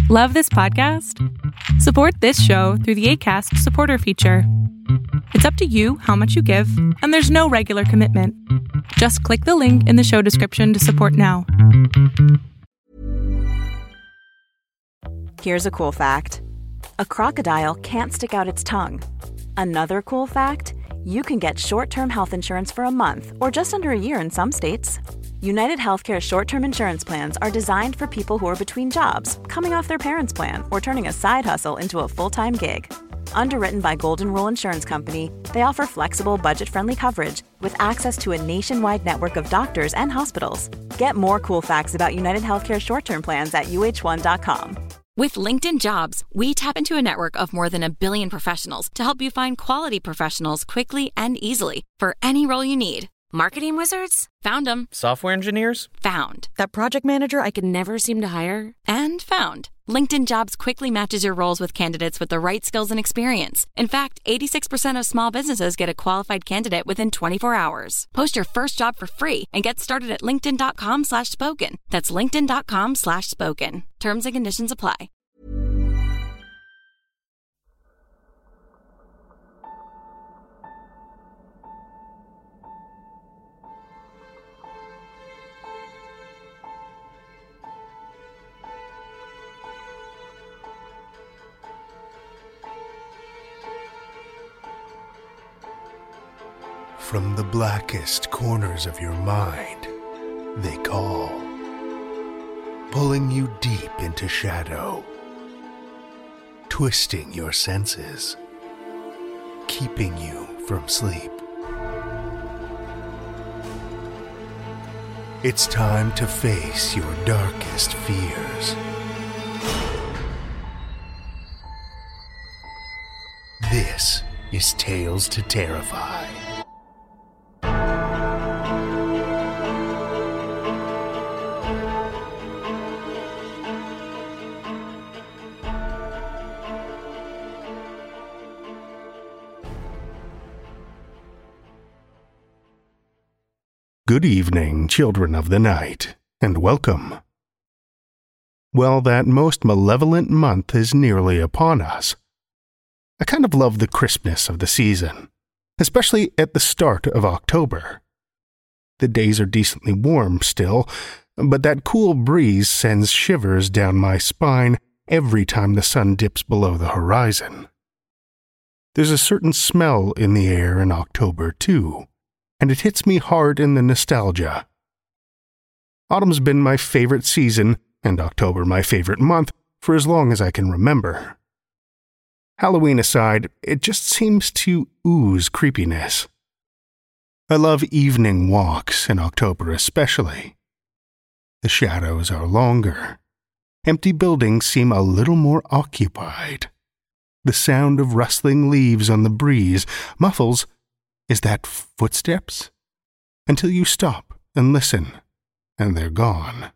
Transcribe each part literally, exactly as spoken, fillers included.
Love this podcast? Support this show through the Acast supporter feature. It's up to you how much you give, and there's no regular commitment. Just click the link in the show description to support now. Here's a cool fact. A crocodile can't stick out its tongue. Another cool fact, you can get short-term health insurance for a month or just under a year in some states. United Healthcare short-term insurance plans are designed for people who are between jobs, coming off their parents' plan, or turning a side hustle into a full-time gig. Underwritten by Golden Rule Insurance Company, they offer flexible, budget-friendly coverage with access to a nationwide network of doctors and hospitals. Get more cool facts about United Healthcare short-term plans at U H one dot com. With LinkedIn Jobs, we tap into a network of more than a billion professionals to help you find quality professionals quickly and easily for any role you need. Marketing wizards? Found them. Software engineers? Found. That project manager I could never seem to hire? And found. LinkedIn Jobs quickly matches your roles with candidates with the right skills and experience. In fact, eighty-six percent of small businesses get a qualified candidate within twenty-four hours. Post your first job for free and get started at linkedin.com slash spoken. That's linkedin.com slash spoken. Terms and conditions apply. From the blackest corners of your mind, they call, pulling you deep into shadow, twisting your senses, keeping you from sleep. It's time to face your darkest fears. This is Tales to Terrify. Good evening, children of the night, and welcome. Well, that most malevolent month is nearly upon us. I kind of love the crispness of the season, especially at the start of October. The days are decently warm still, but that cool breeze sends shivers down my spine every time the sun dips below the horizon. There's a certain smell in the air in October, too, and it hits me hard in the nostalgia. Autumn's been my favorite season, and October my favorite month, for as long as I can remember. Halloween aside, it just seems to ooze creepiness. I love evening walks in October especially. The shadows are longer. Empty buildings seem a little more occupied. The sound of rustling leaves on the breeze muffles, is that footsteps? Until you stop and listen, and they're gone.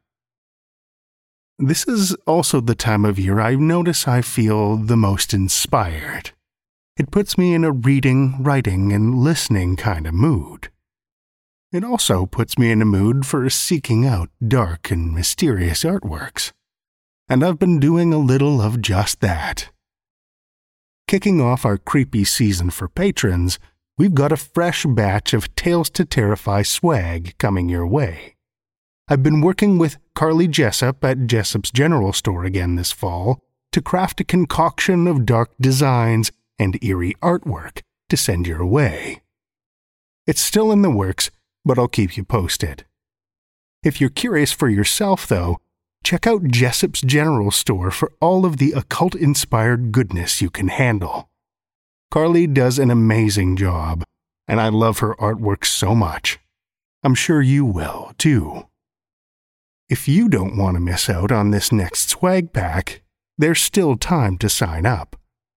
This is also the time of year I notice I feel the most inspired. It puts me in a reading, writing, and listening kind of mood. It also puts me in a mood for seeking out dark and mysterious artworks. And I've been doing a little of just that. Kicking off our creepy season for patrons, we've got a fresh batch of Tales to Terrify swag coming your way. I've been working with Carly Jessup at Jessup's General Store again this fall to craft a concoction of dark designs and eerie artwork to send your way. It's still in the works, but I'll keep you posted. If you're curious for yourself, though, check out Jessup's General Store for all of the occult-inspired goodness you can handle. Carly does an amazing job, and I love her artwork so much. I'm sure you will, too. If you don't want to miss out on this next swag pack, there's still time to sign up.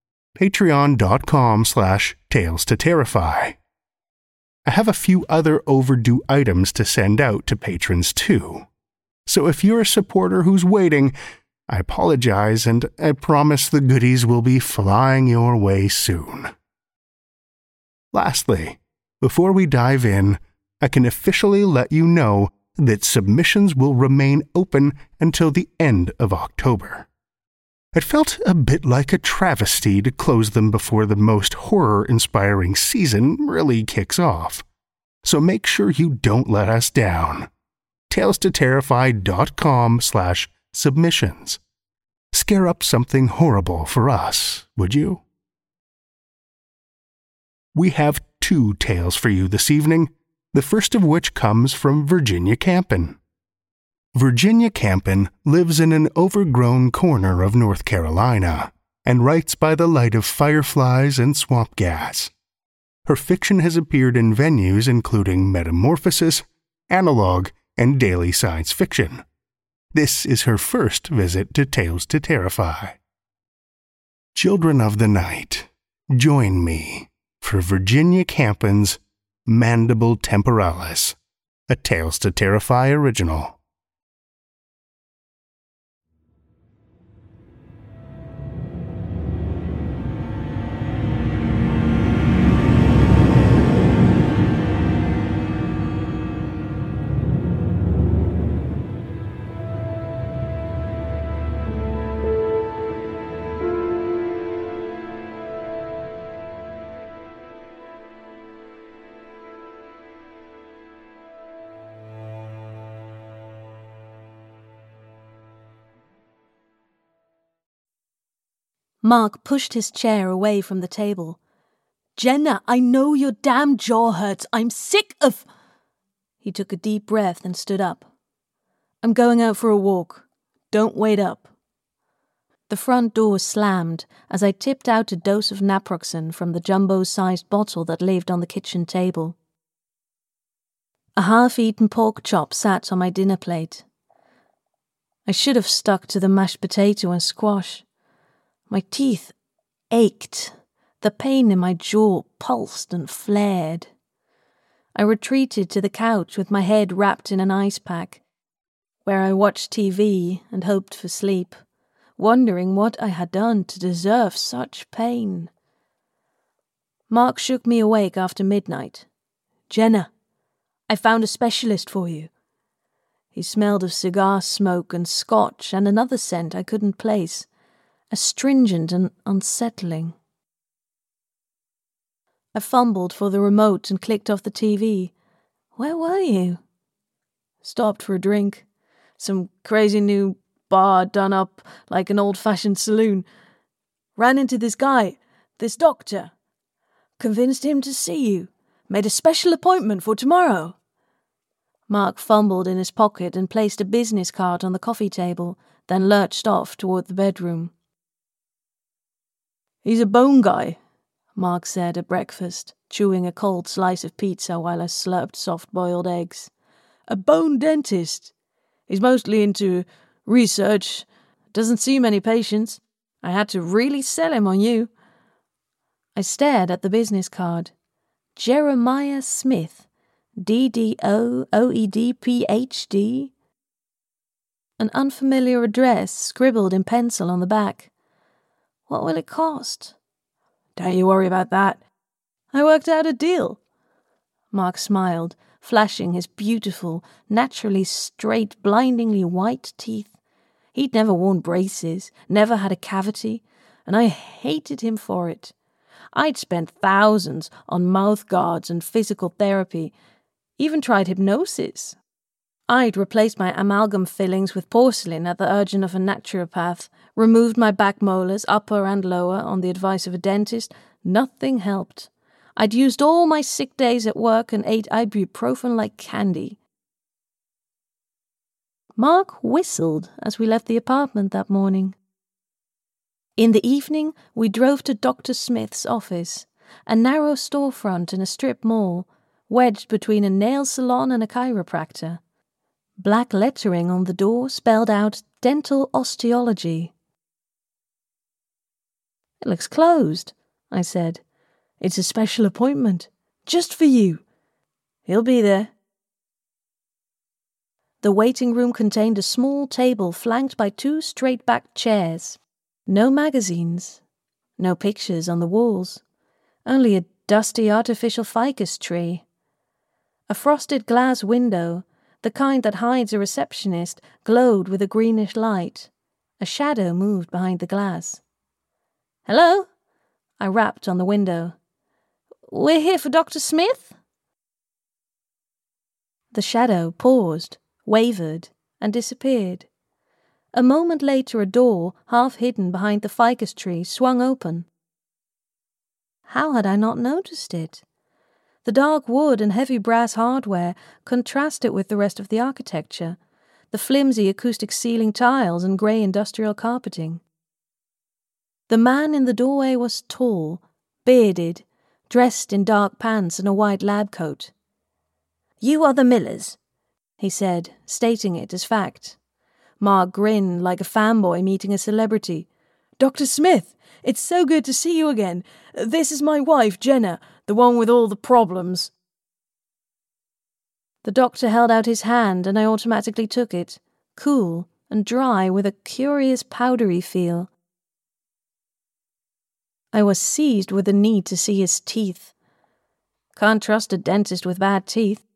Patreon.com slash Tales to Terrify. I have a few other overdue items to send out to patrons, too. So if you're a supporter who's waiting, I apologize, and I promise the goodies will be flying your way soon. Lastly, before we dive in, I can officially let you know that submissions will remain open until the end of October. It felt a bit like a travesty to close them before the most horror-inspiring season really kicks off. So make sure you don't let us down. tales to terrify dot com slash submissions. Scare up something horrible for us, would you? We have two tales for you this evening, the first of which comes from Virginia Campen. Virginia Campen lives in an overgrown corner of North Carolina and writes by the light of fireflies and swamp gas. Her fiction has appeared in venues including Metamorphosis, Analog, and Daily Science Fiction. This is her first visit to Tales to Terrify. Children of the Night, join me for Virginia Campen's Mandible Temporalis, a Tales to Terrify original. Mark pushed his chair away from the table. "Jenna, I know your damn jaw hurts. I'm sick of..." He took a deep breath and stood up. "I'm going out for a walk. Don't wait up." The front door slammed as I tipped out a dose of naproxen from the jumbo-sized bottle that lived on the kitchen table. A half-eaten pork chop sat on my dinner plate. I should have stuck to the mashed potato and squash. My teeth ached. The pain in my jaw pulsed and flared. I retreated to the couch with my head wrapped in an ice pack, where I watched T V and hoped for sleep, wondering what I had done to deserve such pain. Mark shook me awake after midnight. "Jenna, I found a specialist for you." He smelled of cigar smoke and scotch and another scent I couldn't place, astringent and unsettling. I fumbled for the remote and clicked off the T V. "Where were you?" "Stopped for a drink. Some crazy new bar done up like an old-fashioned saloon. Ran into this guy, this doctor. Convinced him to see you. Made a special appointment for tomorrow." Mark fumbled in his pocket and placed a business card on the coffee table, then lurched off toward the bedroom. "He's a bone guy," Mark said at breakfast, chewing a cold slice of pizza while I slurped soft-boiled eggs. "A bone dentist. He's mostly into research. Doesn't see many patients. I had to really sell him on you." I stared at the business card. Jeremiah Smith, D D O O E D P H D. An unfamiliar address scribbled in pencil on the back. "What will it cost?" "Don't you worry about that. I worked out a deal." Mark smiled, flashing his beautiful, naturally straight, blindingly white teeth. He'd never worn braces, never had a cavity, and I hated him for it. I'd spent thousands on mouth guards and physical therapy, even tried hypnosis. I'd replaced my amalgam fillings with porcelain at the urging of a naturopath, removed my back molars, upper and lower, on the advice of a dentist. Nothing helped. I'd used all my sick days at work and ate ibuprofen like candy. Mark whistled as we left the apartment that morning. In the evening, we drove to Doctor Smith's office, a narrow storefront in a strip mall, wedged between a nail salon and a chiropractor. Black lettering on the door spelled out dental osteology. "It looks closed," I said. "It's a special appointment, just for you. He'll be there." The waiting room contained a small table flanked by two straight-backed chairs. No magazines, no pictures on the walls, only a dusty artificial ficus tree. A frosted glass window, the kind that hides a receptionist, glowed with a greenish light. A shadow moved behind the glass. "Hello?" I rapped on the window. "We're here for Doctor Smith?" The shadow paused, wavered, and disappeared. A moment later a door, half hidden behind the ficus tree, swung open. How had I not noticed it? The dark wood and heavy brass hardware contrasted with the rest of the architecture, the flimsy acoustic ceiling tiles and grey industrial carpeting. The man in the doorway was tall, bearded, dressed in dark pants and a white lab coat. "You are the Millers," he said, stating it as fact. Mark grinned like a fanboy meeting a celebrity. "Doctor Smith, it's so good to see you again. This is my wife, Jenna, the one with all the problems." The doctor held out his hand and I automatically took it, cool and dry with a curious powdery feel. I was seized with the need to see his teeth. Can't trust a dentist with bad teeth.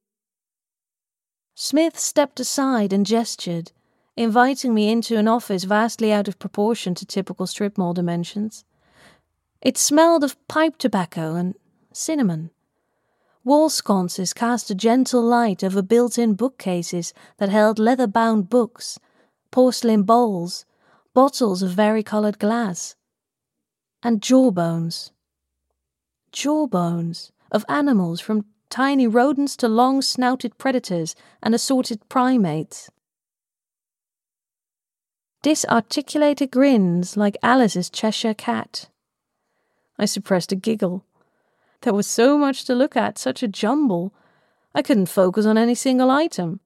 Smith stepped aside and gestured, inviting me into an office vastly out of proportion to typical strip mall dimensions. It smelled of pipe tobacco and cinnamon. Wall sconces cast a gentle light over built-in bookcases that held leather-bound books, porcelain bowls, bottles of vari-coloured glass, and jawbones. Jawbones of animals from tiny rodents to long-snouted predators and assorted primates. Disarticulated grins like Alice's Cheshire cat. I suppressed a giggle. There was so much to look at, such a jumble. I couldn't focus on any single item.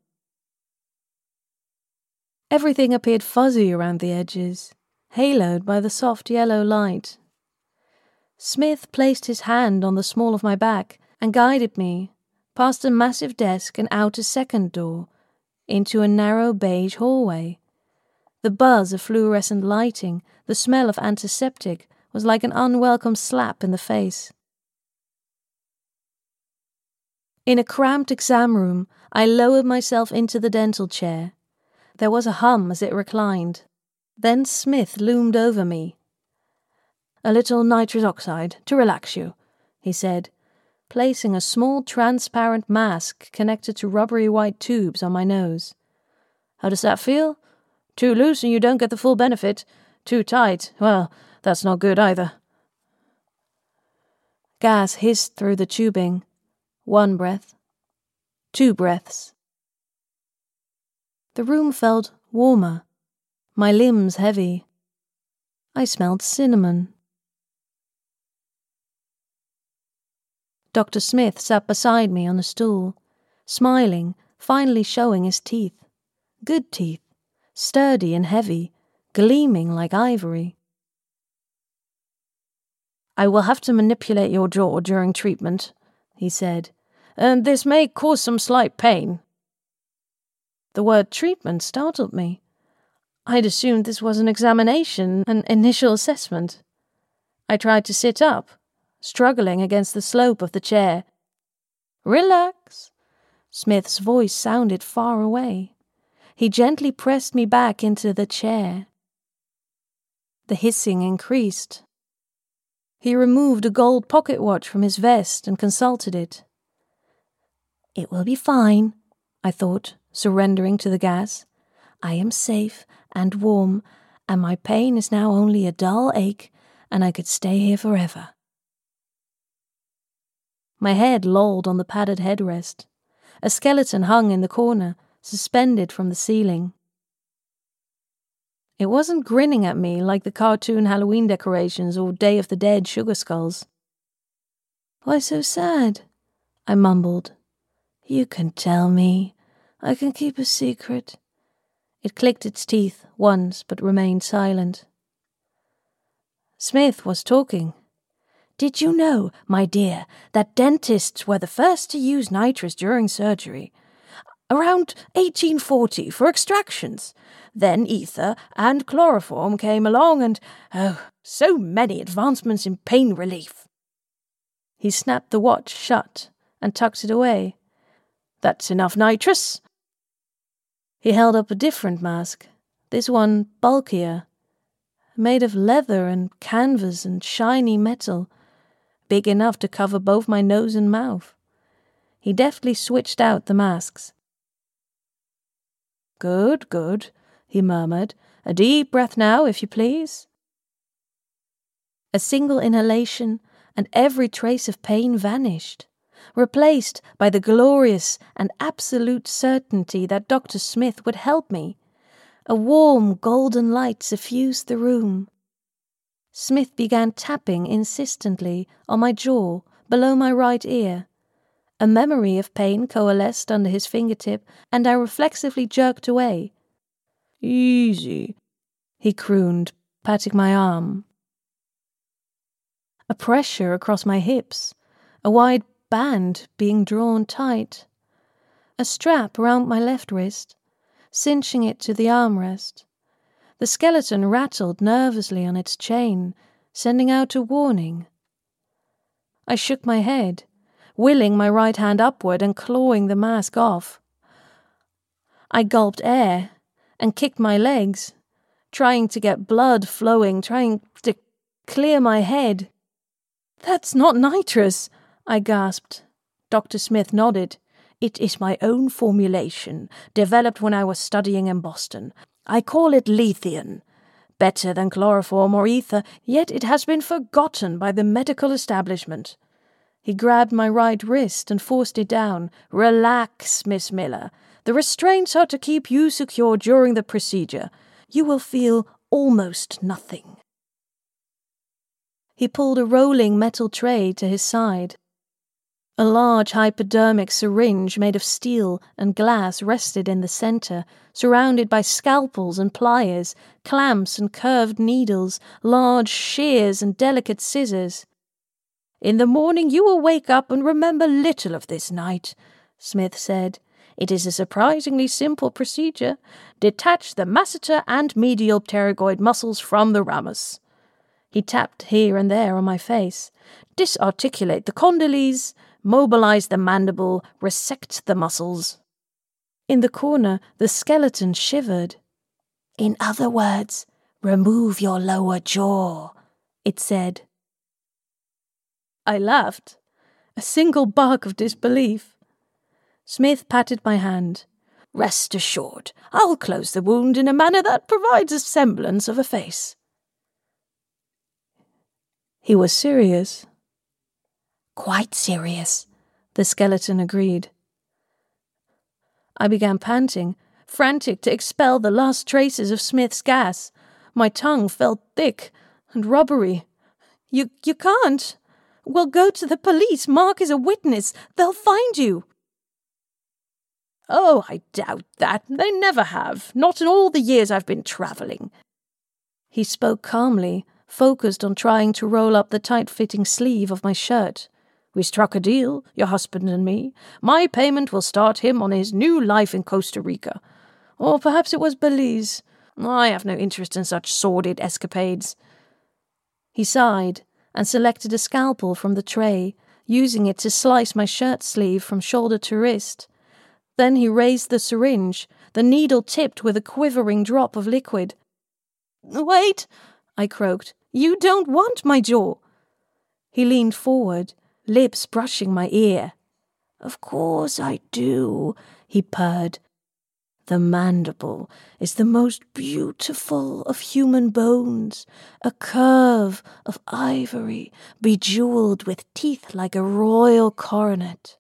Everything appeared fuzzy around the edges, haloed by the soft yellow light. Smith placed his hand on the small of my back and guided me past a massive desk and out a second door, into a narrow beige hallway. The buzz of fluorescent lighting, the smell of antiseptic, was like an unwelcome slap in the face. In a cramped exam room, I lowered myself into the dental chair. There was a hum as it reclined. Then Smith loomed over me. "A little nitrous oxide to relax you," he said, placing a small transparent mask connected to rubbery white tubes on my nose. "How does that feel? Too loose and you don't get the full benefit. Too tight, well, that's not good either." Gas hissed through the tubing. One breath. Two breaths. The room felt warmer, my limbs heavy. I smelled cinnamon. Doctor Smith sat beside me on a stool, smiling, finally showing his teeth. Good teeth, sturdy and heavy, gleaming like ivory. "I will have to manipulate your jaw during treatment," he said, "and this may cause some slight pain." The word treatment startled me. I'd assumed this was an examination, an initial assessment. I tried to sit up, struggling against the slope of the chair. "Relax." Smith's voice sounded far away. He gently pressed me back into the chair. The hissing increased. He removed a gold pocket watch from his vest and consulted it. "It will be fine," I thought, surrendering to the gas. "I am safe and warm, and my pain is now only a dull ache, and I could stay here forever." My head lolled on the padded headrest. A skeleton hung in the corner, suspended from the ceiling. It wasn't grinning at me like the cartoon Halloween decorations or Day of the Dead sugar skulls. "Why so sad?" I mumbled. "You can tell me. I can keep a secret." It clicked its teeth once but remained silent. Smith was talking. "Did you know, my dear, that dentists were the first to use nitrous during surgery? Around eighteen forty for extractions. Then ether and chloroform came along and, oh, so many advancements in pain relief." He snapped the watch shut and tucked it away. "That's enough nitrous." He held up a different mask, this one bulkier, made of leather and canvas and shiny metal, big enough to cover both my nose and mouth. He deftly switched out the masks. "Good, good," he murmured. "A deep breath now, if you please." A single inhalation, and every trace of pain vanished, replaced by the glorious and absolute certainty that Doctor Smith would help me. A warm golden light suffused the room. Smith began tapping insistently on my jaw below my right ear. A memory of pain coalesced under his fingertip, and I reflexively jerked away. "Easy," he crooned, patting my arm. A pressure across my hips, a wide band being drawn tight, a strap around my left wrist, cinching it to the armrest. The skeleton rattled nervously on its chain, sending out a warning. I shook my head, willing my right hand upward and clawing the mask off. I gulped air and kicked my legs, trying to get blood flowing, trying to clear my head. "That's not nitrous," I gasped. Doctor Smith nodded. "It is my own formulation, developed when I was studying in Boston. I call it Lethion. Better than chloroform or ether, yet it has been forgotten by the medical establishment." He grabbed my right wrist and forced it down. "Relax, Miss Miller. The restraints are to keep you secure during the procedure. You will feel almost nothing." He pulled a rolling metal tray to his side. A large hypodermic syringe made of steel and glass rested in the center, surrounded by scalpels and pliers, clamps and curved needles, large shears and delicate scissors. "In the morning you will wake up and remember little of this night," Smith said. "It is a surprisingly simple procedure. Detach the masseter and medial pterygoid muscles from the ramus." He tapped here and there on my face. "Disarticulate the condyles, mobilize the mandible, resect the muscles." In the corner, the skeleton shivered. "In other words, remove your lower jaw," it said. I laughed, a single bark of disbelief. Smith patted my hand. "Rest assured, I'll close the wound in a manner that provides a semblance of a face." He was serious. "Quite serious," the skeleton agreed. I began panting, frantic to expel the last traces of Smith's gas. My tongue felt thick and rubbery. You, you can't. We'll go to the police. Mark is a witness. They'll find you." "Oh, I doubt that. They never have. Not in all the years I've been travelling." He spoke calmly, focused on trying to roll up the tight-fitting sleeve of my shirt. "We struck a deal, your husband and me. My payment will start him on his new life in Costa Rica. Or perhaps it was Belize. I have no interest in such sordid escapades." He sighed and selected a scalpel from the tray, using it to slice my shirt sleeve from shoulder to wrist. Then he raised the syringe, the needle tipped with a quivering drop of liquid. "Wait," I croaked. "You don't want my jaw." He leaned forward, lips brushing my ear. "Of course I do," he purred. "The mandible is the most beautiful of human bones, a curve of ivory bejeweled with teeth like a royal coronet."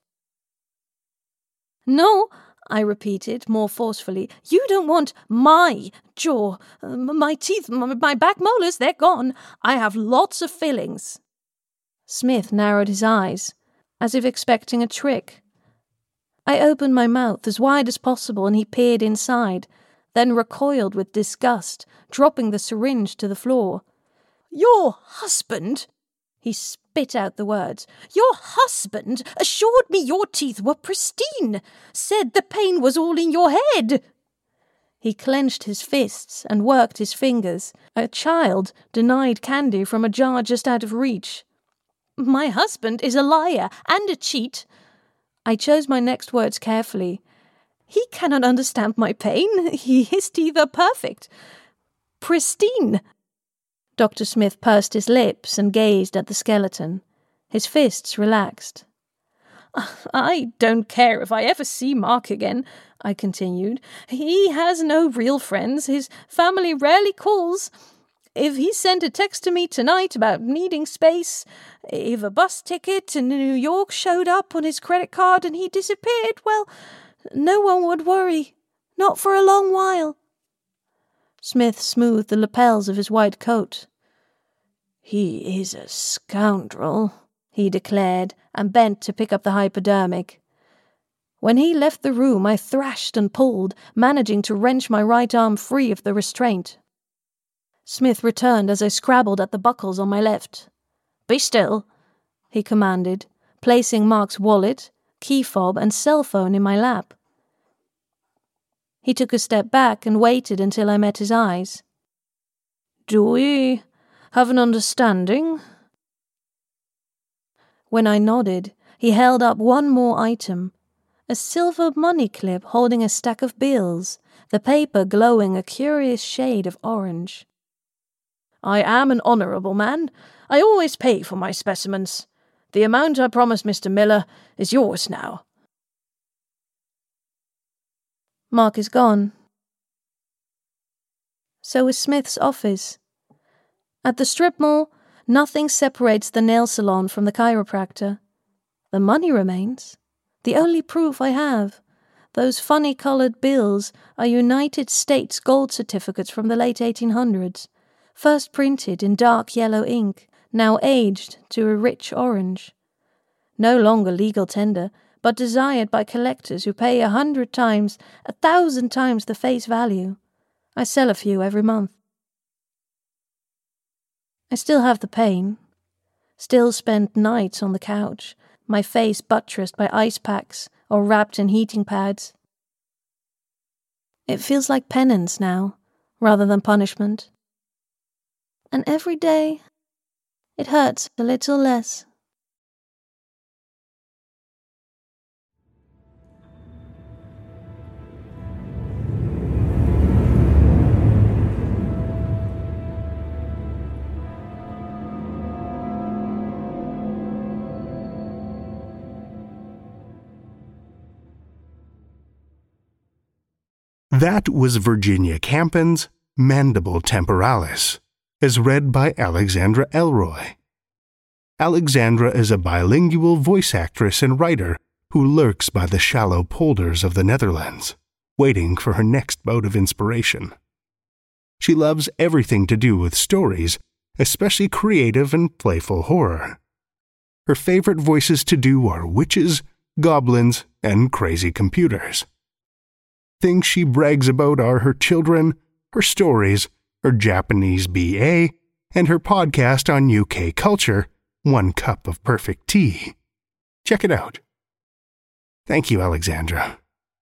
"No," I repeated more forcefully, "you don't want my jaw. Uh, my teeth, my, my back molars, they're gone. I have lots of fillings." Smith narrowed his eyes, as if expecting a trick. I opened my mouth as wide as possible and he peered inside, then recoiled with disgust, dropping the syringe to the floor. "Your husband," he spit out the words, "your husband assured me your teeth were pristine, said the pain was all in your head." He clenched his fists and worked his fingers, a child denied candy from a jar just out of reach. "My husband is a liar and a cheat." I chose my next words carefully. He cannot understand my pain. His teeth are perfect. Pristine. Doctor Smith pursed his lips and gazed at the skeleton. His fists relaxed. I don't care if I ever see Mark again, I continued. He has no real friends. His family rarely calls. If he sent a text to me tonight about needing space, if a bus ticket to New York showed up on his credit card and he disappeared, well, no one would worry. Not for a long while. Smith smoothed the lapels of his white coat. He is a scoundrel, he declared, and bent to pick up the hypodermic. When he left the room, I thrashed and pulled, managing to wrench my right arm free of the restraint. Smith returned as I scrabbled at the buckles on my left. Be still, he commanded, placing Mark's wallet, key fob, and cell phone in my lap. He took a step back and waited until I met his eyes. Do we have an understanding? When I nodded, he held up one more item, a silver money clip holding a stack of bills, the paper glowing a curious shade of orange. I am an honourable man. I always pay for my specimens. The amount I promised Mister Miller is yours now. Mark is gone. So is Smith's office. At the strip mall, nothing separates the nail salon from the chiropractor. The money remains. The only proof I have. Those funny-coloured bills are United States gold certificates from the late eighteen hundreds, first printed in dark yellow ink, now aged to a rich orange. No longer legal tender, but desired by collectors who pay a hundred times, a thousand times the face value. I sell a few every month. I still have the pain. Still spend nights on the couch, my face buttressed by ice packs or wrapped in heating pads. It feels like penance now, rather than punishment. And every day, it hurts a little less. That was Virginia Campion's Mandible Temporalis, as read by Alexandra Elroy. Alexandra is a bilingual voice actress and writer who lurks by the shallow polders of the Netherlands, waiting for her next bout of inspiration. She loves everything to do with stories, especially creative and playful horror. Her favorite voices to do are witches, goblins, and crazy computers. Things she brags about are her children, her stories, her Japanese B A, and her podcast on U K culture, One Cup of Perfect Tea. Check it out. Thank you, Alexandra.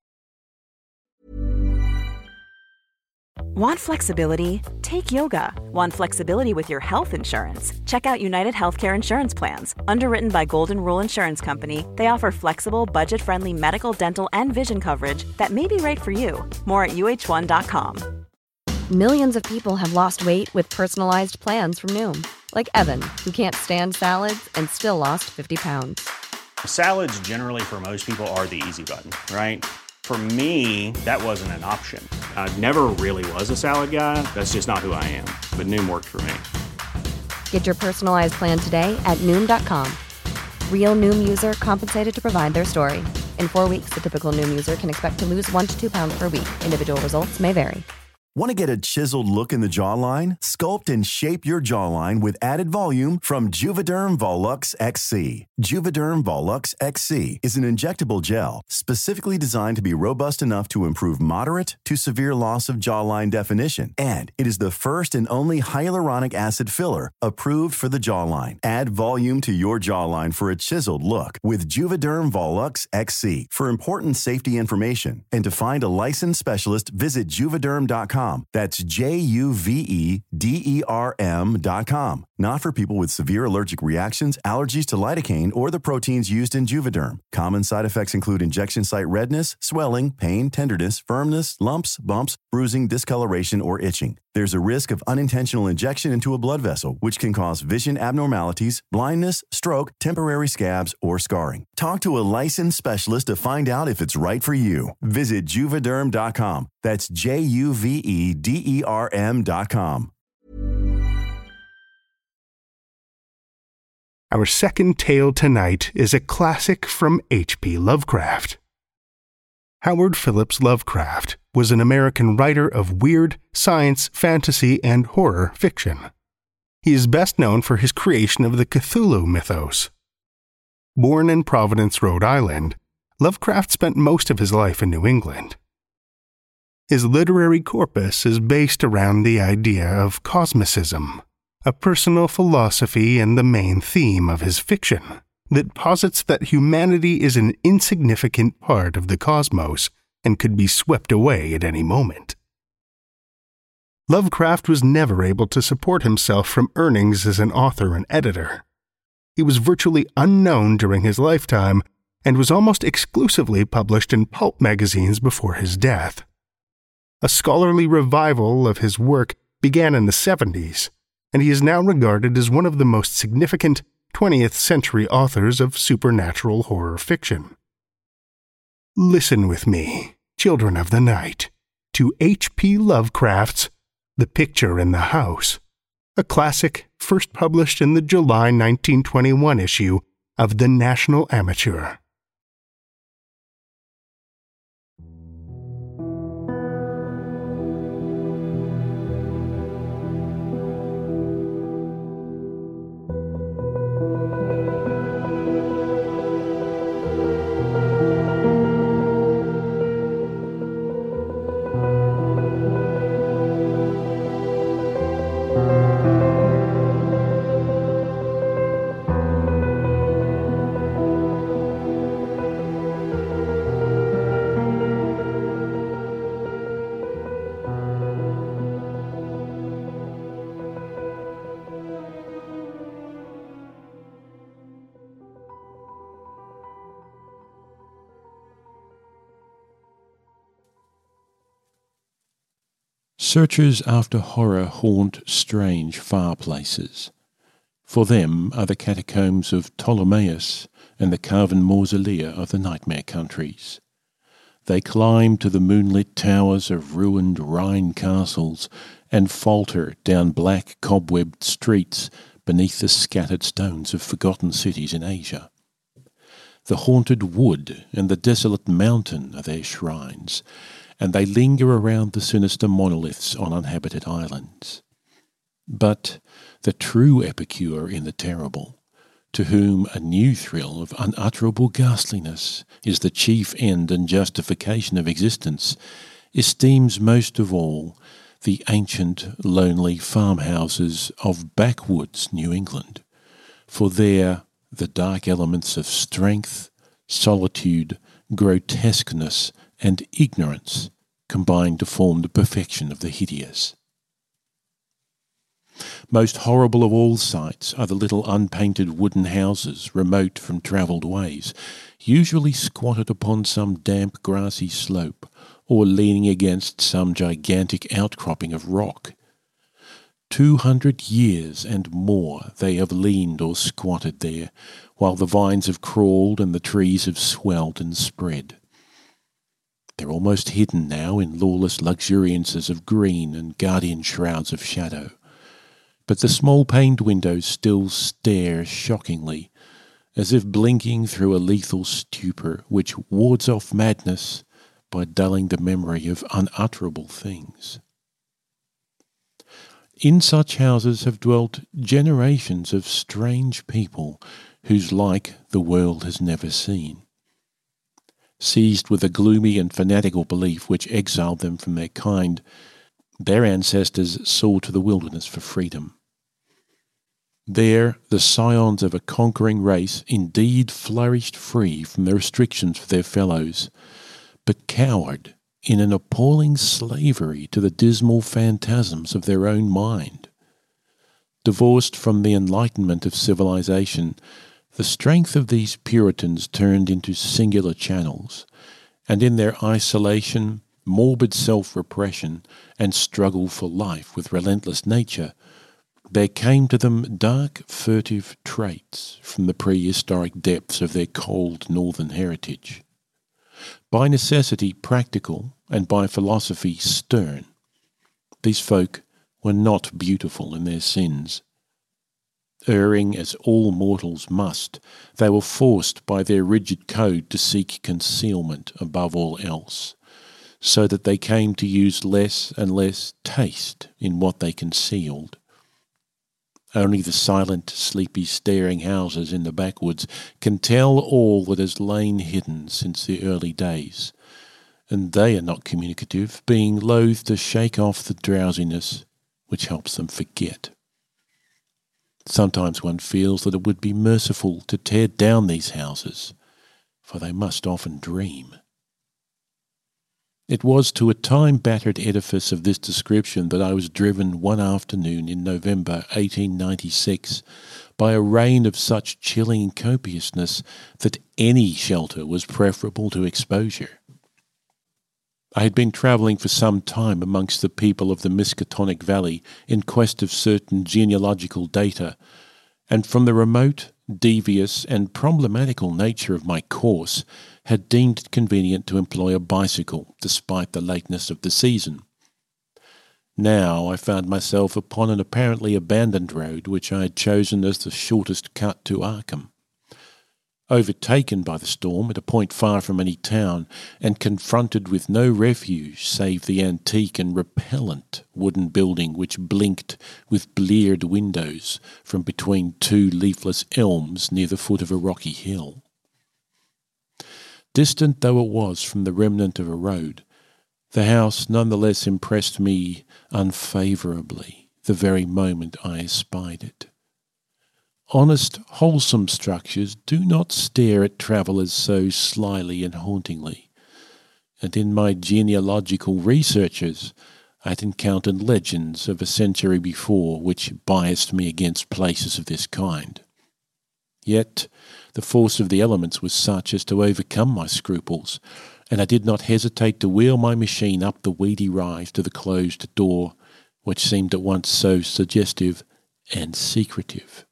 Want flexibility? Take yoga. Want flexibility with your health insurance? Check out United Healthcare Insurance Plans. Underwritten by Golden Rule Insurance Company, they offer flexible, budget-friendly medical, dental, and vision coverage that may be right for you. More at U H one dot com. Millions of people have lost weight with personalized plans from Noom. Like Evan, who can't stand salads and still lost fifty pounds. Salads generally for most people are the easy button, right? For me, that wasn't an option. I never really was a salad guy. That's just not who I am. But Noom worked for me. Get your personalized plan today at Noom dot com. Real Noom user compensated to provide their story. In four weeks, the typical Noom user can expect to lose one to two pounds per week. Individual results may vary. Want to get a chiseled look in the jawline? Sculpt and shape your jawline with added volume from Juvederm Volux X C. Juvederm Volux X C is an injectable gel specifically designed to be robust enough to improve moderate to severe loss of jawline definition. And it is the first and only hyaluronic acid filler approved for the jawline. Add volume to your jawline for a chiseled look with Juvederm Volux X C. For important safety information and to find a licensed specialist, visit Juvederm dot com com. That's J U V E D E R M dot com. Not for people with severe allergic reactions, allergies to lidocaine, or the proteins used in Juvederm. Common side effects include injection site redness, swelling, pain, tenderness, firmness, lumps, bumps, bruising, discoloration, or itching. There's a risk of unintentional injection into a blood vessel, which can cause vision abnormalities, blindness, stroke, temporary scabs, or scarring. Talk to a licensed specialist to find out if it's right for you. Visit Juvederm dot com. That's J U V E D E R M dot com. Our second tale tonight is a classic from H P Lovecraft. Howard Phillips Lovecraft was an American writer of weird, science, fantasy, and horror fiction. He is best known for his creation of the Cthulhu mythos. Born in Providence, Rhode Island, Lovecraft spent most of his life in New England. His literary corpus is based around the idea of cosmicism, a personal philosophy and the main theme of his fiction that posits that humanity is an insignificant part of the cosmos and could be swept away at any moment. Lovecraft was never able to support himself from earnings as an author and editor. He was virtually unknown during his lifetime and was almost exclusively published in pulp magazines before his death. A scholarly revival of his work began in the seventies, and he is now regarded as one of the most significant twentieth century authors of supernatural horror fiction. Listen with me, children of the night, to H P Lovecraft's The Picture in the House, a classic first published in the July nineteen twenty-one issue of the National Amateur. Searchers after horror haunt strange, far places. For them are the catacombs of Ptolemaeus and the carven mausolea of the nightmare countries. They climb to the moonlit towers of ruined Rhine castles and falter down black, cobwebbed streets beneath the scattered stones of forgotten cities in Asia. The haunted wood and the desolate mountain are their shrines, and they linger around the sinister monoliths on uninhabited islands. But the true epicure in the terrible, to whom a new thrill of unutterable ghastliness is the chief end and justification of existence, esteems most of all the ancient, lonely farmhouses of backwoods New England, for there the dark elements of strength, solitude, grotesqueness, and ignorance combine to form the perfection of the hideous. Most horrible of all sights are the little unpainted wooden houses remote from travelled ways, usually squatted upon some damp grassy slope or leaning against some gigantic outcropping of rock. Two hundred years and more they have leaned or squatted there, while the vines have crawled and the trees have swelled and spread. They're almost hidden now in lawless luxuriances of green and guardian shrouds of shadow. But the small paned windows still stare shockingly, as if blinking through a lethal stupor which wards off madness by dulling the memory of unutterable things. In such houses have dwelt generations of strange people whose like the world has never seen. Seized with a gloomy and fanatical belief which exiled them from their kind, their ancestors soared to the wilderness for freedom. There, the scions of a conquering race indeed flourished free from the restrictions of their fellows, but cowered in an appalling slavery to the dismal phantasms of their own mind. Divorced from the enlightenment of civilization, the strength of these Puritans turned into singular channels, and in their isolation, morbid self-repression, and struggle for life with relentless nature, there came to them dark, furtive traits from the prehistoric depths of their cold northern heritage. By necessity practical, and by philosophy stern, these folk were not beautiful in their sins. Erring as all mortals must, they were forced by their rigid code to seek concealment above all else, so that they came to use less and less taste in what they concealed. Only the silent, sleepy, staring houses in the backwoods can tell all that has lain hidden since the early days, and they are not communicative, being loath to shake off the drowsiness which helps them forget. Sometimes one feels that it would be merciful to tear down these houses, for they must often dream. It was to a time-battered edifice of this description that I was driven one afternoon in November eighteen ninety-six by a rain of such chilling copiousness that any shelter was preferable to exposure. I had been travelling for some time amongst the people of the Miskatonic Valley in quest of certain genealogical data, and from the remote, devious, and problematical nature of my course, had deemed it convenient to employ a bicycle, despite the lateness of the season. Now I found myself upon an apparently abandoned road which I had chosen as the shortest cut to Arkham. Overtaken by the storm at a point far from any town, and confronted with no refuge save the antique and repellent wooden building which blinked with bleared windows from between two leafless elms near the foot of a rocky hill. Distant though it was from the remnant of a road, the house none the less impressed me unfavourably the very moment I espied it. Honest, wholesome structures do not stare at travellers so slyly and hauntingly, and in my genealogical researches I had encountered legends of a century before which biased me against places of this kind. Yet the force of the elements was such as to overcome my scruples, and I did not hesitate to wheel my machine up the weedy rise to the closed door, which seemed at once so suggestive and secretive.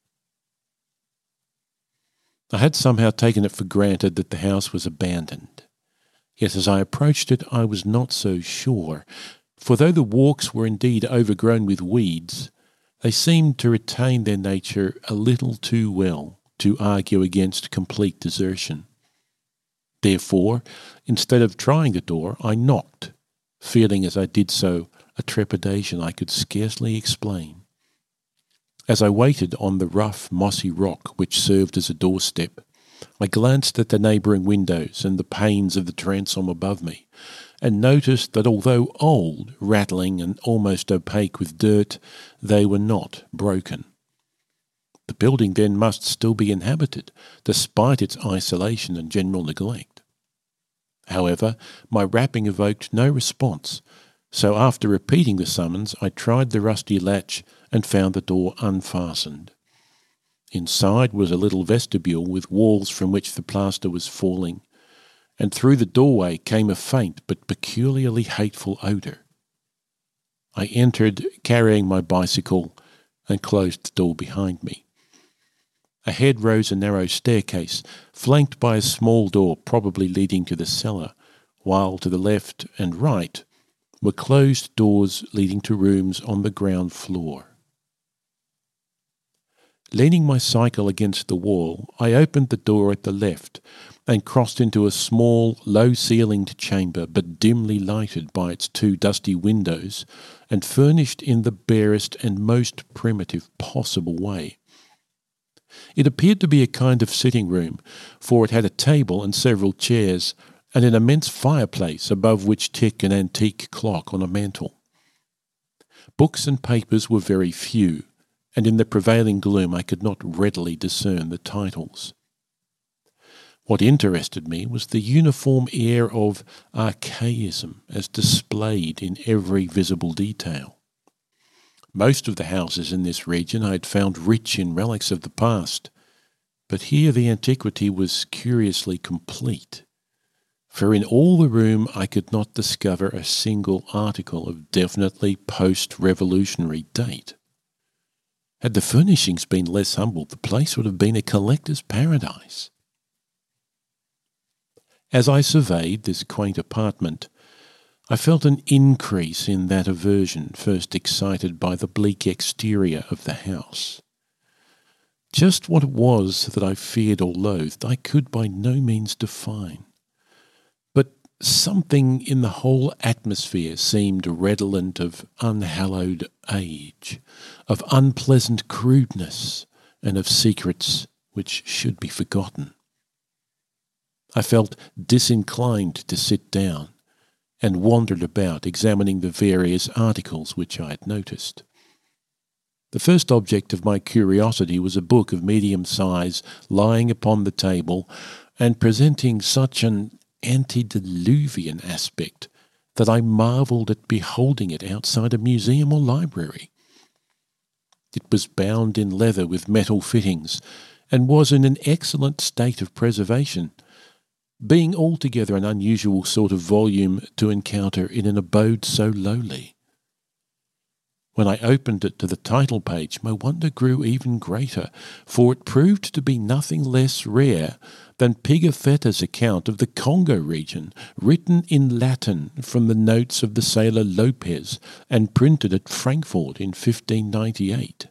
I had somehow taken it for granted that the house was abandoned. Yet as I approached it I was not so sure, for though the walks were indeed overgrown with weeds, they seemed to retain their nature a little too well to argue against complete desertion. Therefore, instead of trying the door, I knocked, feeling as I did so a trepidation I could scarcely explain. As I waited on the rough, mossy rock which served as a doorstep, I glanced at the neighbouring windows and the panes of the transom above me, and noticed that although old, rattling, and almost opaque with dirt, they were not broken. The building then must still be inhabited, despite its isolation and general neglect. However, my rapping evoked no response, so after repeating the summons I tried the rusty latch and found the door unfastened. Inside was a little vestibule with walls from which the plaster was falling, and through the doorway came a faint but peculiarly hateful odour. I entered carrying my bicycle and closed the door behind me. Ahead rose a narrow staircase, flanked by a small door probably leading to the cellar, while to the left and right were closed doors leading to rooms on the ground floor. Leaning my cycle against the wall, I opened the door at the left and crossed into a small, low-ceilinged chamber but dimly lighted by its two dusty windows and furnished in the barest and most primitive possible way. It appeared to be a kind of sitting room, for it had a table and several chairs, and an immense fireplace above which ticked an antique clock on a mantel. Books and papers were very few, and in the prevailing gloom I could not readily discern the titles. What interested me was the uniform air of archaism as displayed in every visible detail. Most of the houses in this region I had found rich in relics of the past, but here the antiquity was curiously complete, for in all the room I could not discover a single article of definitely post-revolutionary date. Had the furnishings been less humble, the place would have been a collector's paradise. As I surveyed this quaint apartment, I felt an increase in that aversion first excited by the bleak exterior of the house. Just what it was that I feared or loathed I could by no means define, but something in the whole atmosphere seemed redolent of unhallowed age, of unpleasant crudeness, and of secrets which should be forgotten. I felt disinclined to sit down, and wandered about examining the various articles which I had noticed. The first object of my curiosity was a book of medium size lying upon the table and presenting such an antediluvian aspect that I marvelled at beholding it outside a museum or library. It was bound in leather with metal fittings and was in an excellent state of preservation, being altogether an unusual sort of volume to encounter in an abode so lowly. When I opened it to the title page, my wonder grew even greater, for it proved to be nothing less rare than Pigafetta's account of the Congo region, written in Latin from the notes of the sailor Lopez and printed at Frankfurt in fifteen ninety-eight.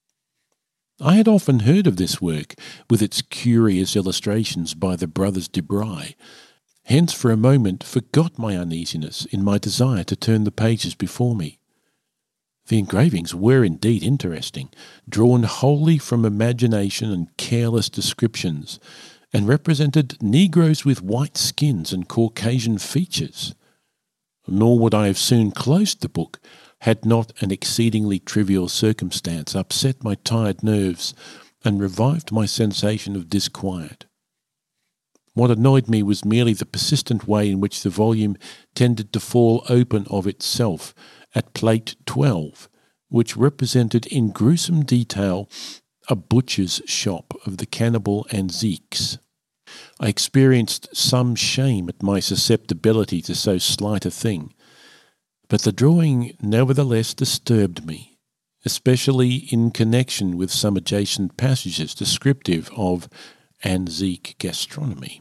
I had often heard of this work, with its curious illustrations by the brothers de Bry, hence for a moment forgot my uneasiness in my desire to turn the pages before me. The engravings were indeed interesting, drawn wholly from imagination and careless descriptions, and represented Negroes with white skins and Caucasian features. Nor would I have soon closed the book, had not an exceedingly trivial circumstance upset my tired nerves and revived my sensation of disquiet. What annoyed me was merely the persistent way in which the volume tended to fall open of itself at plate twelve, which represented in gruesome detail a butcher's shop of the cannibal Anziques. I experienced some shame at my susceptibility to so slight a thing, but the drawing nevertheless disturbed me, especially in connection with some adjacent passages descriptive of Anzique gastronomy.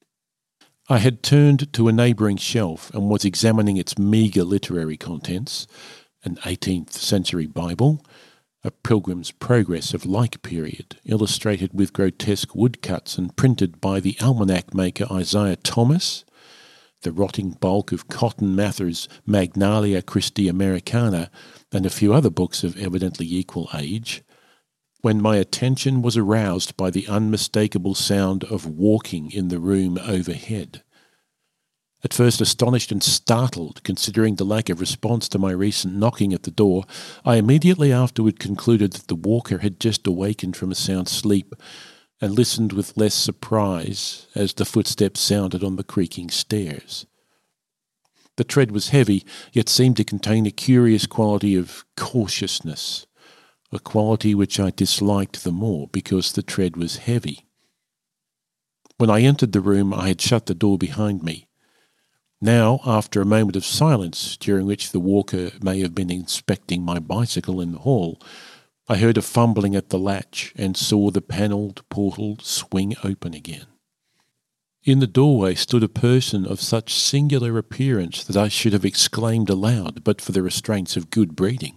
I had turned to a neighbouring shelf and was examining its meagre literary contents, an eighteenth century Bible, a Pilgrim's Progress of like period, illustrated with grotesque woodcuts and printed by the almanac maker Isaiah Thomas, the rotting bulk of Cotton Mather's Magnalia Christi Americana, and a few other books of evidently equal age, when my attention was aroused by the unmistakable sound of walking in the room overhead. At first astonished and startled, considering the lack of response to my recent knocking at the door, I immediately afterward concluded that the walker had just awakened from a sound sleep, and listened with less surprise as the footsteps sounded on the creaking stairs. The tread was heavy, yet seemed to contain a curious quality of cautiousness, a quality which I disliked the more because the tread was heavy. When I entered the room, I had shut the door behind me. Now, after a moment of silence, during which the walker may have been inspecting my bicycle in the hall, I heard a fumbling at the latch and saw the panelled portal swing open again. In the doorway stood a person of such singular appearance that I should have exclaimed aloud but for the restraints of good breeding.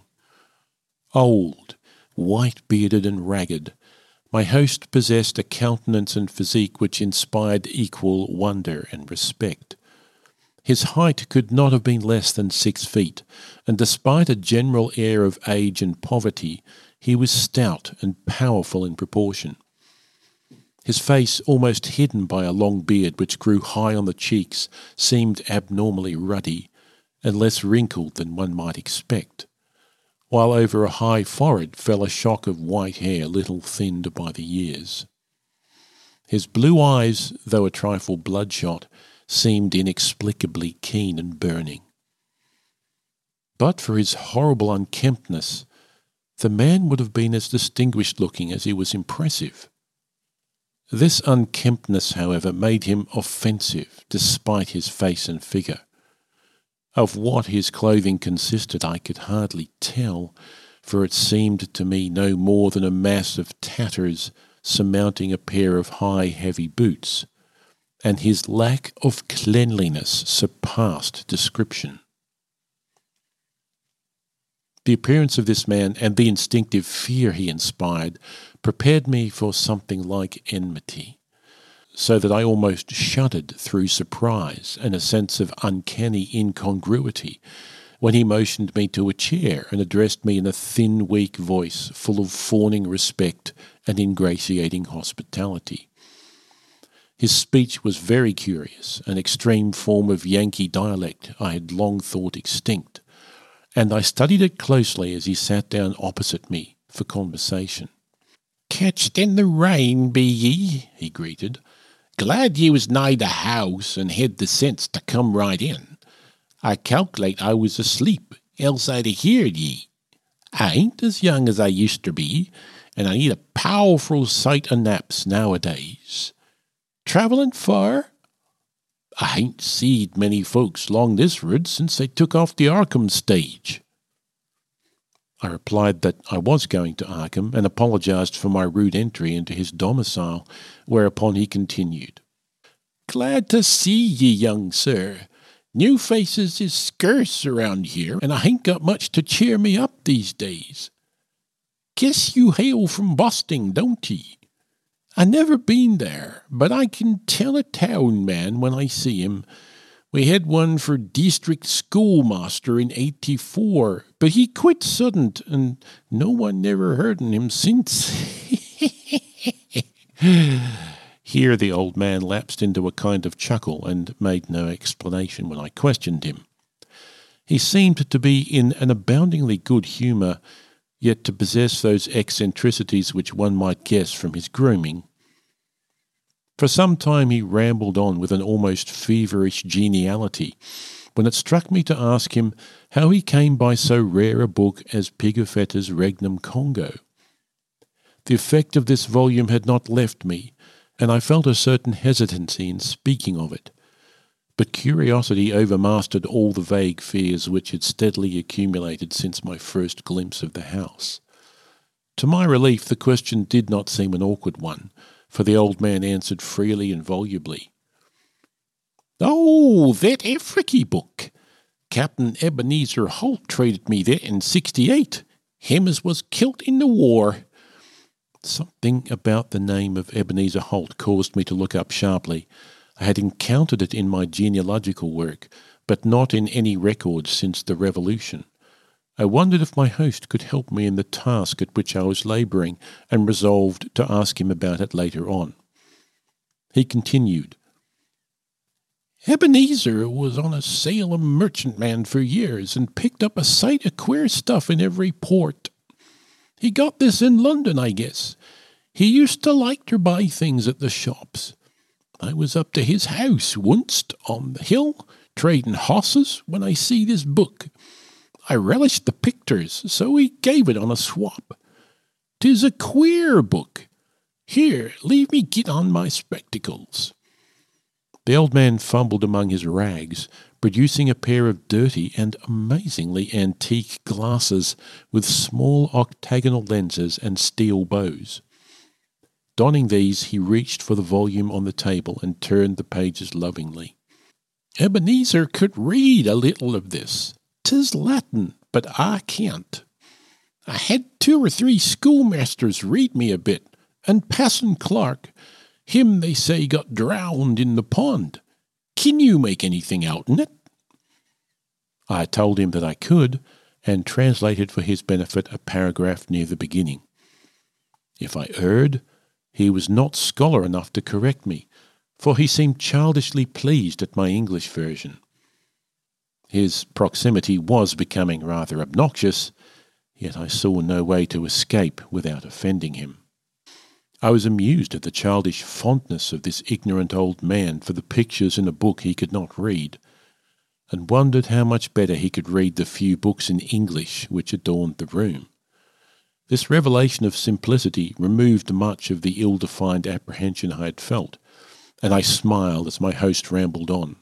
Old, white-bearded and ragged, my host possessed a countenance and physique which inspired equal wonder and respect. His height could not have been less than six feet, and despite a general air of age and poverty, he was stout and powerful in proportion. His face, almost hidden by a long beard which grew high on the cheeks, seemed abnormally ruddy, and less wrinkled than one might expect, while over a high forehead fell a shock of white hair little thinned by the years. His blue eyes, though a trifle bloodshot, seemed inexplicably keen and burning. But for his horrible unkemptness, the man would have been as distinguished-looking as he was impressive. This unkemptness, however, made him offensive, despite his face and figure. Of what his clothing consisted I could hardly tell, for it seemed to me no more than a mass of tatters surmounting a pair of high, heavy boots, and his lack of cleanliness surpassed description. The appearance of this man and the instinctive fear he inspired prepared me for something like enmity, so that I almost shuddered through surprise and a sense of uncanny incongruity when he motioned me to a chair and addressed me in a thin, weak voice full of fawning respect and ingratiating hospitality. His speech was very curious, an extreme form of Yankee dialect I had long thought extinct, and I studied it closely as he sat down opposite me for conversation. "Catched in the rain, be ye?" he greeted. "Glad ye was nigh the house and had the sense to come right in. I calculate I was asleep, else I'd have heard ye. I ain't as young as I used to be, and I need a powerful sight of naps nowadays. Travelling far? I ain't seed many folks along this road since they took off the Arkham stage." I replied that I was going to Arkham and apologized for my rude entry into his domicile, whereupon he continued, "Glad to see ye, young sir. New faces is scarce around here, and I ain't got much to cheer me up these days. Guess you hail from Boston, don't ye? I never been there, but I can tell a town man when I see him. We had one for district schoolmaster in eighty-four, but he quit suddent, and no one never heard on him since." Here the old man lapsed into a kind of chuckle and made no explanation when I questioned him. He seemed to be in an aboundingly good humour, yet to possess those eccentricities which one might guess from his grooming. For some time he rambled on with an almost feverish geniality, when it struck me to ask him how he came by so rare a book as Pigafetta's Regnum Congo. The effect of this volume had not left me, and I felt a certain hesitancy in speaking of it, but curiosity overmastered all the vague fears which had steadily accumulated since my first glimpse of the house. To my relief, the question did not seem an awkward one, for the old man answered freely and volubly. "Oh, that Africky book. Captain Ebenezer Holt traded me that in sixty-eight. Him as was kilt in the war." Something about the name of Ebenezer Holt caused me to look up sharply. I had encountered it in my genealogical work, but not in any records since the Revolution. I wondered if my host could help me in the task at which I was labouring, and resolved to ask him about it later on. He continued, "Ebenezer was on a Salem merchantman for years and picked up a sight of queer stuff in every port. He got this in London, I guess. He used to like to buy things at the shops. I was up to his house once on the hill, trading hosses, when I see this book. I relished the pictures, so he gave it on a swap. 'Tis a queer book. Here, leave me get on my spectacles." The old man fumbled among his rags, producing a pair of dirty and amazingly antique glasses with small octagonal lenses and steel bows. Donning these, he reached for the volume on the table and turned the pages lovingly. "Ebenezer could read a little of this. 'Tis Latin, but I can't. I had two or three schoolmasters read me a bit, and Passon Clark, him they say got drowned in the pond. Can you make anything out in it?" I told him that I could, and translated for his benefit a paragraph near the beginning. If I erred, he was not scholar enough to correct me, for he seemed childishly pleased at my English version. His proximity was becoming rather obnoxious, yet I saw no way to escape without offending him. I was amused at the childish fondness of this ignorant old man for the pictures in a book he could not read, and wondered how much better he could read the few books in English which adorned the room. This revelation of simplicity removed much of the ill-defined apprehension I had felt, and I smiled as my host rambled on.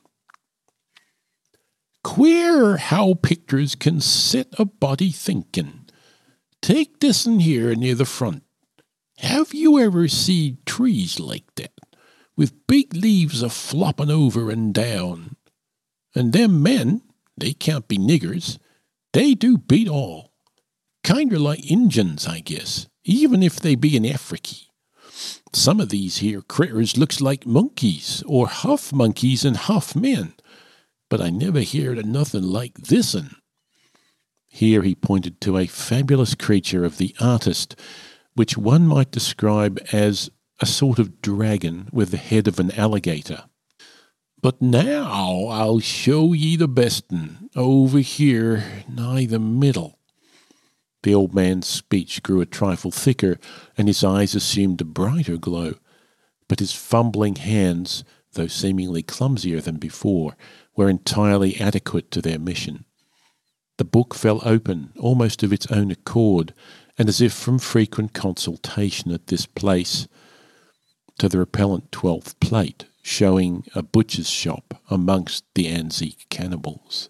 "Queer how pictures can set a body thinking. Take this in here near the front. Have you ever seen trees like that, with big leaves a-flopping over and down? And them men, they can't be niggers, they do beat all. Kinder like Injuns, I guess, even if they be in Afriky. Some of these here critters looks like monkeys, or half monkeys and half men, but I never heard of nothing like this'n." Here he pointed to a fabulous creature of the artist, which one might describe as a sort of dragon with the head of an alligator. "But now I'll show ye the best'n, over here nigh the middle." The old man's speech grew a trifle thicker, and his eyes assumed a brighter glow, but his fumbling hands, though seemingly clumsier than before, were entirely adequate to their mission. The book fell open, almost of its own accord, and as if from frequent consultation at this place, to the repellent twelfth plate, showing a butcher's shop amongst the Anzique cannibals.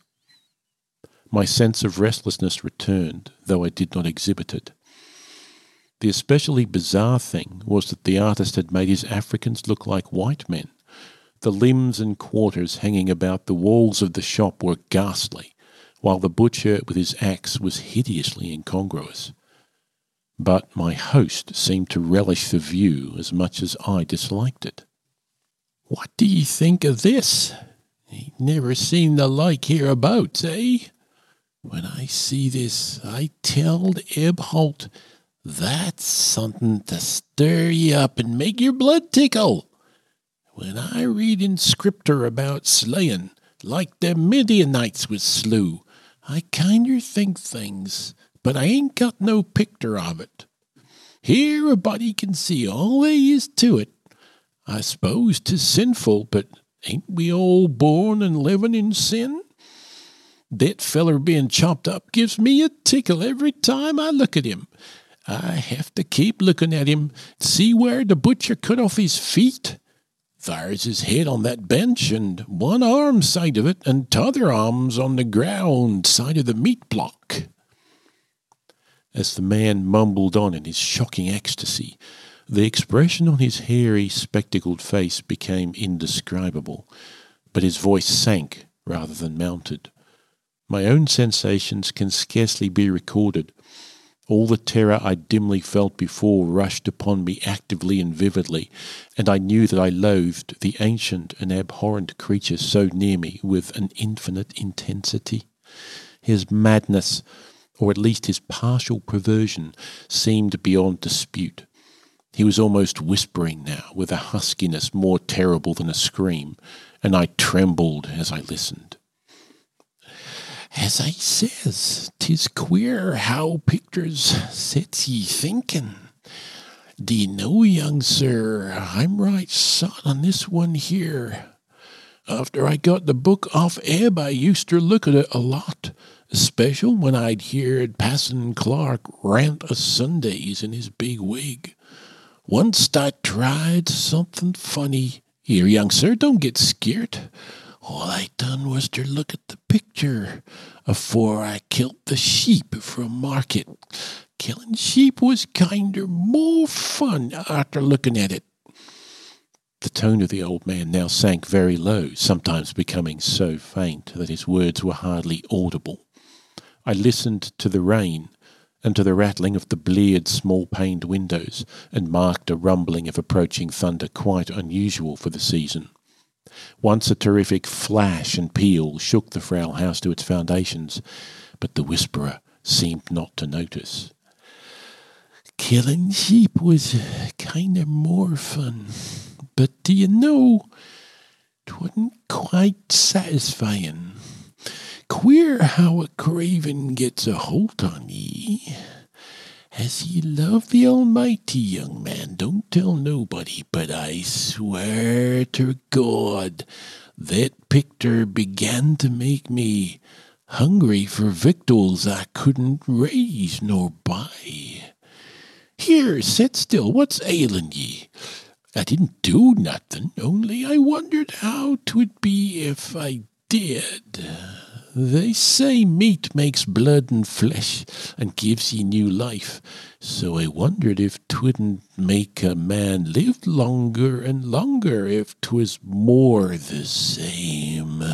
My sense of restlessness returned, though I did not exhibit it. The especially bizarre thing was that the artist had made his Africans look like white men. The limbs and quarters hanging about the walls of the shop were ghastly, while the butcher with his axe was hideously incongruous. But my host seemed to relish the view as much as I disliked it. "What do ye think of this? Ain't never seen the like hereabouts, eh? When I see this, I telled Eb Holt, that's something to stir ye up and make your blood tickle. When I read in Scripter about slaying, like the Midianites was slew, I kinder think things, but I ain't got no picter of it. Here a body can see all they is to it. I suppose 'tis sinful, but ain't we all born and living in sin? That feller being chopped up gives me a tickle every time I look at him. I have to keep looking at him, see where the butcher cut off his feet. There's his head on that bench, and one arm side of it, and t'other arm's on the ground side of the meat block." As the man mumbled on in his shocking ecstasy, the expression on his hairy, spectacled face became indescribable, but his voice sank rather than mounted. My own sensations can scarcely be recorded. All the terror I dimly felt before rushed upon me actively and vividly, and I knew that I loathed the ancient and abhorrent creature so near me with an infinite intensity. His madness, or at least his partial perversion, seemed beyond dispute. He was almost whispering now, with a huskiness more terrible than a scream, and I trembled as I listened. "As I says, 'tis queer how pictures sets ye thinking. D'ye know, young sir, I'm right sot on this one here. After I got the book off Eb, I used to look at it a lot, especial when I'd heard Passon Clark rant o' Sundays in his big wig. Once I tried something funny. Here, young sir, don't get scared. All I done was to look at the picture afore I killed the sheep from market. Killing sheep was kinder more fun after looking at it." The tone of the old man now sank very low, sometimes becoming so faint that his words were hardly audible. I listened to the rain and to the rattling of the bleared small-paned windows, and marked a rumbling of approaching thunder quite unusual for the season. Once a terrific flash and peal shook the frail house to its foundations, but the whisperer seemed not to notice. "Killing sheep was kind of more fun, but do you know, 'twasn't quite satisfying. Queer how a craving gets a holt on ye. As ye love the Almighty, young man, don't tell nobody, but I swear to God, that picture began to make me hungry for victuals I couldn't raise nor buy. Here, sit still, what's ailing ye? I didn't do nothing, only I wondered how 'twould be if I did. They say meat makes blood and flesh and gives ye new life, so I wondered if 'twouldn't make a man live longer and longer if 'twas more the same.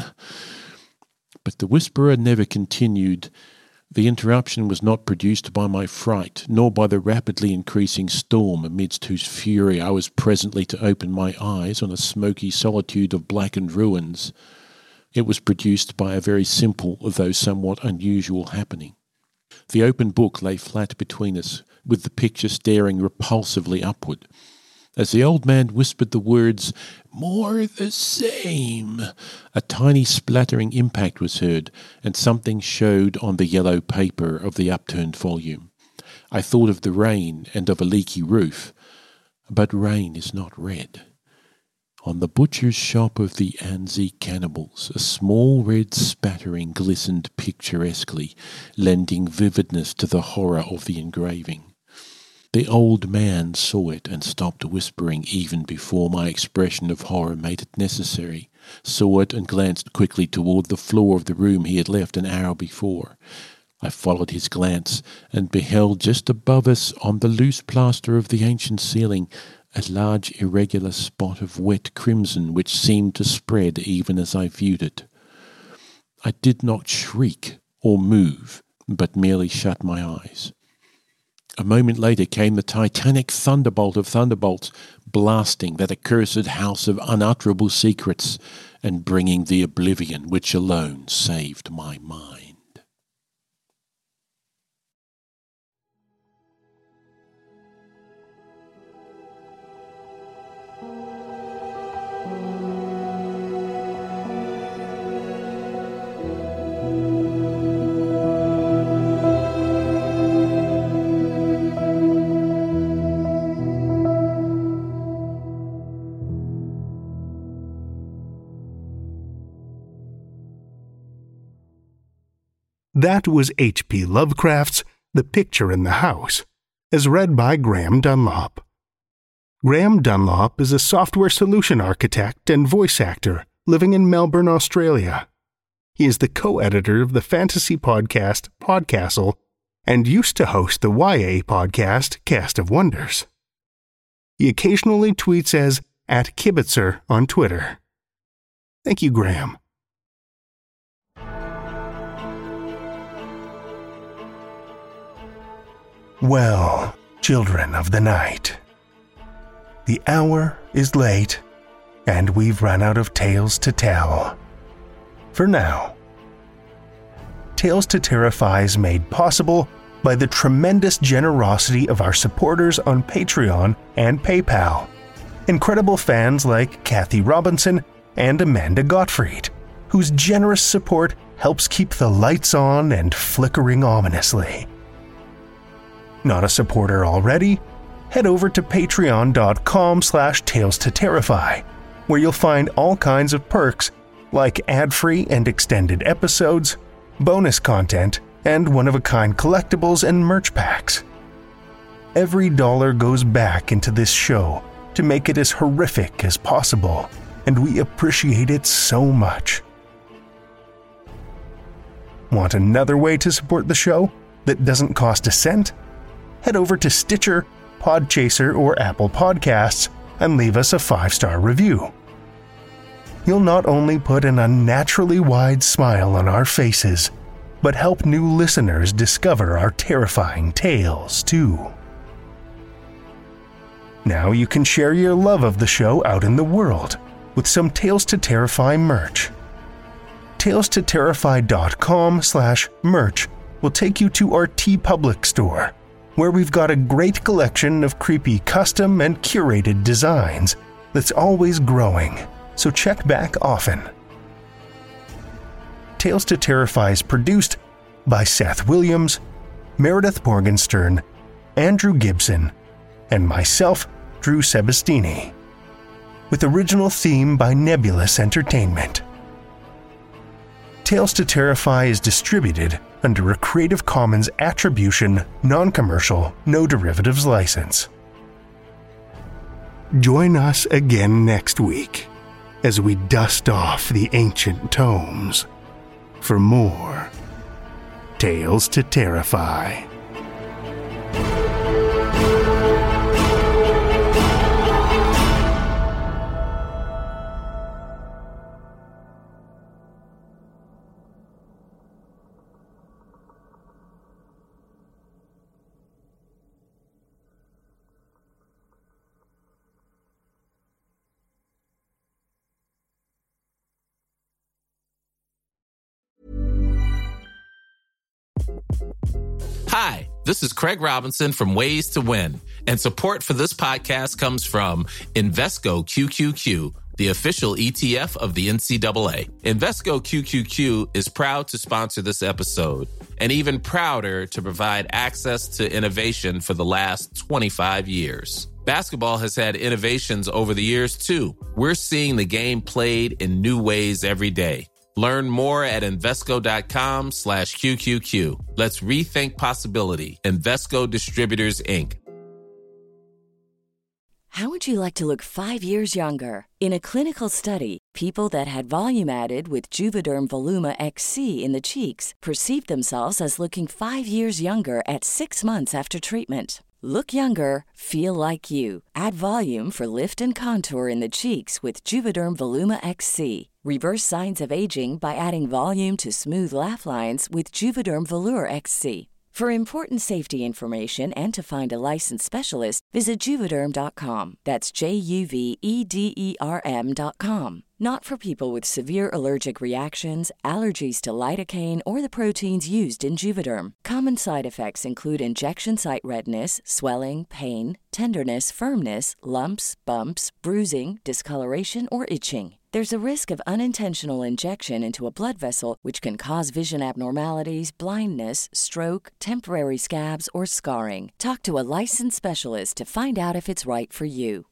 But the whisperer never continued. The interruption was not produced by my fright, nor by the rapidly increasing storm amidst whose fury I was presently to open my eyes on a smoky solitude of blackened ruins. It was produced by a very simple, though somewhat unusual happening. The open book lay flat between us, with the picture staring repulsively upward. As the old man whispered the words, "More the same," a tiny splattering impact was heard, and something showed on the yellow paper of the upturned volume. I thought of the rain and of a leaky roof, but rain is not red. On the butcher's shop of the Anzi cannibals, a small red spattering glistened picturesquely, lending vividness to the horror of the engraving. The old man saw it and stopped whispering even before my expression of horror made it necessary, saw it and glanced quickly toward the floor of the room he had left an hour before. I followed his glance and beheld just above us on the loose plaster of the ancient ceiling a large irregular spot of wet crimson which seemed to spread even as I viewed it. I did not shriek or move, but merely shut my eyes. A moment later came the titanic thunderbolt of thunderbolts, blasting that accursed house of unutterable secrets and bringing the oblivion which alone saved my mind. That was H P Lovecraft's The Picture in the House, as read by Graham Dunlop. Graham Dunlop is a software solution architect and voice actor living in Melbourne, Australia. He is the co-editor of the fantasy podcast Podcastle and used to host the Y A podcast Cast of Wonders. He occasionally tweets as at Kibitzer on Twitter. Thank you, Graham. Well, children of the night, the hour is late, and we've run out of tales to tell. For now. Tales to Terrify is made possible by the tremendous generosity of our supporters on Patreon and PayPal. Incredible fans like Kathy Robinson and Amanda Gottfried, whose generous support helps keep the lights on and flickering ominously. Not a supporter already? Head over to patreon.com slash tales to terrify, where you'll find all kinds of perks like ad-free and extended episodes, bonus content, and one-of-a-kind collectibles and merch packs. Every dollar goes back into this show to make it as horrific as possible, and we appreciate it so much. Want another way to support the show that doesn't cost a cent? Head over to Stitcher, Podchaser, or Apple Podcasts and leave us a five-star review. You'll not only put an unnaturally wide smile on our faces, but help new listeners discover our terrifying tales, too. Now you can share your love of the show out in the world with some Tales to Terrify merch. tales to terrify dot com slash merch will take you to our TeePublic store, where we've got a great collection of creepy custom and curated designs that's always growing, so check back often. Tales to Terrify is produced by Seth Williams, Meredith Morgenstern, Andrew Gibson, and myself, Drew Sebastini, with original theme by Nebulous Entertainment. Tales to Terrify is distributed under a Creative Commons Attribution, Non-Commercial, No Derivatives license. Join us again next week as we dust off the ancient tomes for more Tales to Terrify. Hi, this is Craig Robinson from Ways to Win, and support for this podcast comes from Invesco Q Q Q, the official E T F of the N C double A. Invesco Q Q Q is proud to sponsor this episode, and even prouder to provide access to innovation for the last twenty-five years. Basketball has had innovations over the years, too. We're seeing the game played in new ways every day. Learn more at Invesco.com slash QQQ. Let's rethink possibility. Invesco Distributors, Incorporated. How would you like to look five years younger? In a clinical study, people that had volume added with Juvederm Voluma X C in the cheeks perceived themselves as looking five years younger at six months after treatment. Look younger, feel like you. Add volume for lift and contour in the cheeks with Juvederm Voluma X C. Reverse signs of aging by adding volume to smooth laugh lines with Juvederm Volure X C. For important safety information and to find a licensed specialist, visit Juvederm dot com. That's J U V E D E R M dot com. Not for people with severe allergic reactions, allergies to lidocaine, or the proteins used in Juvederm. Common side effects include injection site redness, swelling, pain, tenderness, firmness, lumps, bumps, bruising, discoloration, or itching. There's a risk of unintentional injection into a blood vessel, which can cause vision abnormalities, blindness, stroke, temporary scabs, or scarring. Talk to a licensed specialist to find out if it's right for you.